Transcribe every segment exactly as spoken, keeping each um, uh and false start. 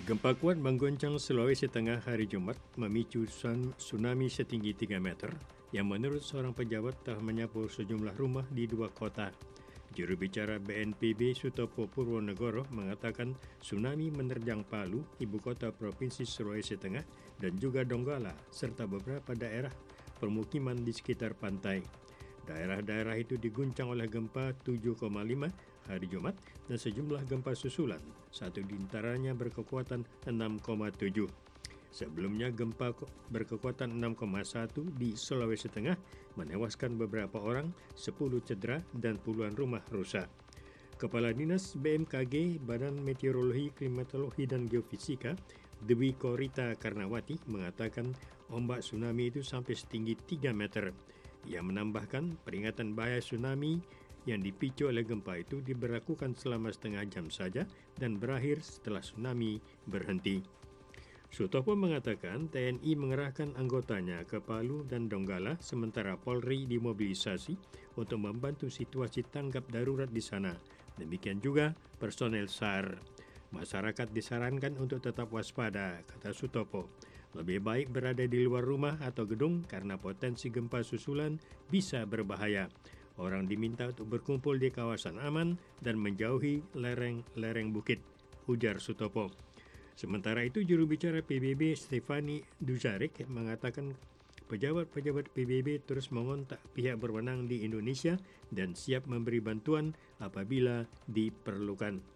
Gempa kuat mengguncang Sulawesi Tengah hari Jumat memicu tsunami setinggi tiga meter yang menurut seorang pejabat telah menyapu sejumlah rumah di dua kota. Juru bicara B N P B Sutopo Purwonegoro mengatakan tsunami menerjang Palu, ibu kota Provinsi Sulawesi Tengah, dan juga Donggala, serta beberapa daerah permukiman di sekitar pantai. Daerah-daerah itu diguncang oleh gempa tujuh koma lima hari Jumat dan sejumlah gempa susulan, satu di antaranya berkekuatan enam koma tujuh. Sebelumnya gempa berkekuatan enam koma satu di Sulawesi Tengah menewaskan beberapa orang, sepuluh cedera dan puluhan rumah rusak. Kepala Dinas B M K G Badan Meteorologi, Klimatologi dan Geofisika, Dwi Korita Karnawati, mengatakan ombak tsunami itu sampai setinggi tiga meter. Ia menambahkan peringatan bahaya tsunami yang dipicu oleh gempa itu diberlakukan selama setengah jam saja dan berakhir setelah tsunami berhenti. Sutopo mengatakan T N I mengerahkan anggotanya ke Palu dan Donggala, sementara Polri dimobilisasi untuk membantu situasi tanggap darurat di sana. Demikian juga personel S A R. Masyarakat disarankan untuk tetap waspada, kata Sutopo. Lebih baik berada di luar rumah atau gedung karena potensi gempa susulan bisa berbahaya. Orang diminta untuk berkumpul di kawasan aman dan menjauhi lereng-lereng bukit, ujar Sutopo. Sementara itu, juru bicara P B B Stefani Dujarric mengatakan pejabat-pejabat P B B terus mengontak pihak berwenang di Indonesia dan siap memberi bantuan apabila diperlukan.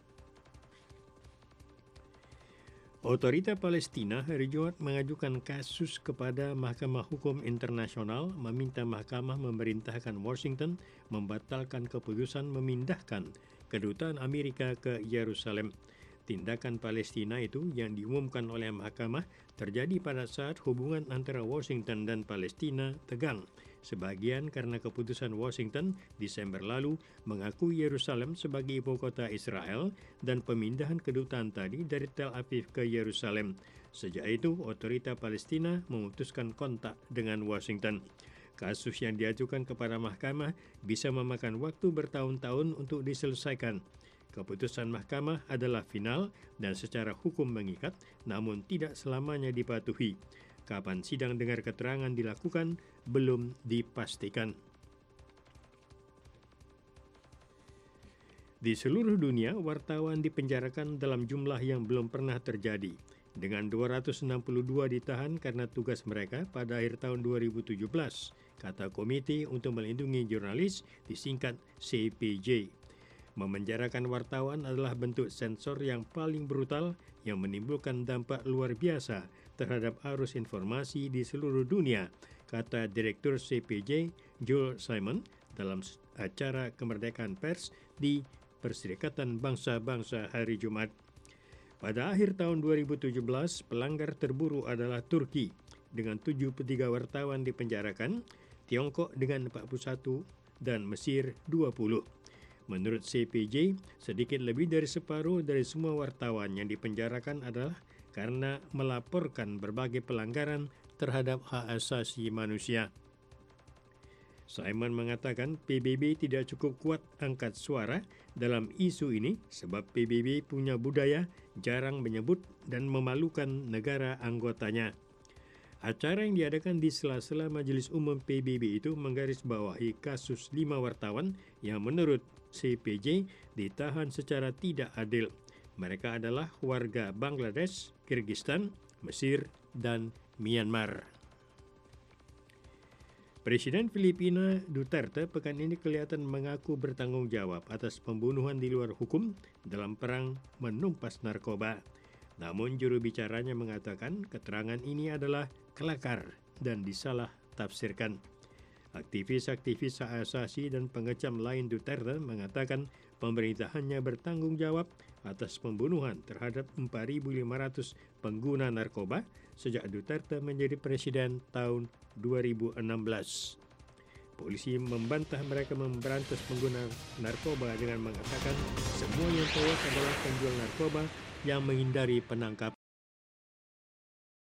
Otorita Palestina hari Jumat mengajukan kasus kepada Mahkamah Hukum Internasional meminta mahkamah memerintahkan Washington membatalkan keputusan memindahkan kedutaan Amerika ke Yerusalem. Tindakan Palestina itu yang diumumkan oleh mahkamah terjadi pada saat hubungan antara Washington dan Palestina tegang. Sebagian karena keputusan Washington Desember lalu mengakui Yerusalem sebagai ibu kota Israel dan pemindahan kedutaan tadi dari Tel Aviv ke Yerusalem. Sejak itu, otorita Palestina memutuskan kontak dengan Washington. Kasus yang diajukan kepada mahkamah bisa memakan waktu bertahun-tahun untuk diselesaikan. Keputusan mahkamah adalah final dan secara hukum mengikat, namun tidak selamanya dipatuhi. Kapan sidang dengar keterangan dilakukan belum dipastikan. Di seluruh dunia, wartawan dipenjarakan dalam jumlah yang belum pernah terjadi, dengan dua ratus enam puluh dua ditahan karena tugas mereka pada akhir tahun dua ribu tujuh belas, kata Komite untuk Melindungi Jurnalis, disingkat C P J. Memenjarakan wartawan adalah bentuk sensor yang paling brutal yang menimbulkan dampak luar biasa terhadap arus informasi di seluruh dunia, kata Direktur C P J Joel Simon dalam acara kemerdekaan pers di Perserikatan Bangsa-Bangsa hari Jumat. Pada akhir tahun dua ribu tujuh belas, pelanggar terburu adalah Turki dengan tujuh puluh tiga wartawan dipenjarakan, Tiongkok dengan empat puluh satu, dan Mesir dua puluh. Menurut C P J, sedikit lebih dari separuh dari semua wartawan yang dipenjarakan adalah karena melaporkan berbagai pelanggaran terhadap hak asasi manusia. Simon mengatakan P B B tidak cukup kuat angkat suara dalam isu ini sebab P B B punya budaya jarang menyebut dan memalukan negara anggotanya. Acara yang diadakan di sela-sela Majelis Umum P B B itu menggarisbawahi kasus lima wartawan yang menurut C P J ditahan secara tidak adil. Mereka adalah warga Bangladesh, Kyrgyzstan, Mesir, dan Myanmar. Presiden Filipina Duterte pekan ini kelihatan mengaku bertanggung jawab atas pembunuhan di luar hukum dalam perang menumpas narkoba. Namun juru bicaranya mengatakan keterangan ini adalah kelakar dan disalah tafsirkan. Aktivis-aktivis hak asasi dan pengecam lain Duterte mengatakan pemerintahannya bertanggung jawab atas pembunuhan terhadap empat ribu lima ratus pengguna narkoba sejak Duterte menjadi presiden tahun dua ribu enam belas. Polisi membantah mereka memberantas pengguna narkoba dengan mengatakan semua yang tewas adalah penjual narkoba yang menghindari penangkapan.